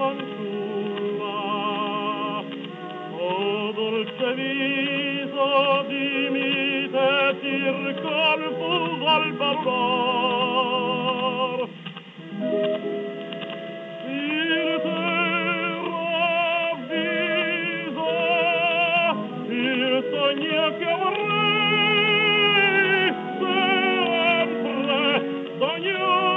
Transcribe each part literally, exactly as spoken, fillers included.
fanciulla, o dolce viso di mite circa il fuso al ballar. Il te ravvisa il sogno che vorrei sempre sognare.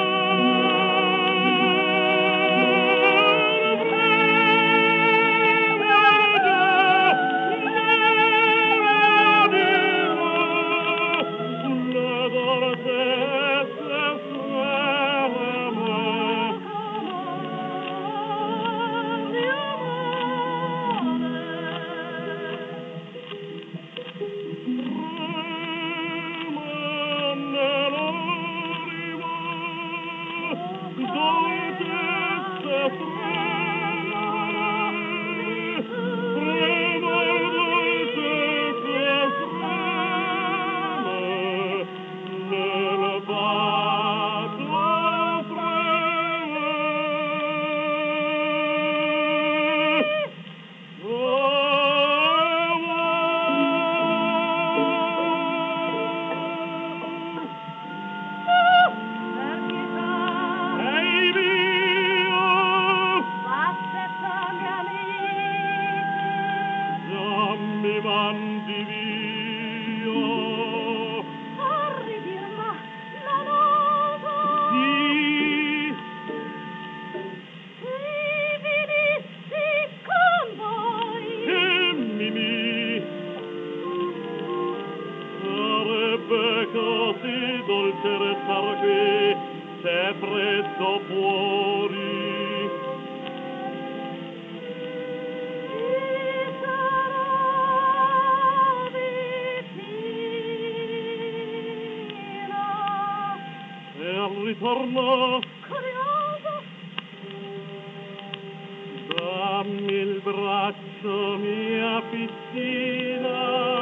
Mandi via. Corri, Birma, non oso. Sì. Vivissi con voi. E Mimì. Sarebbe così dolce restar qui, c'è freddo fuori. Al ritorno Curioso, dammi il braccio, mia piccina.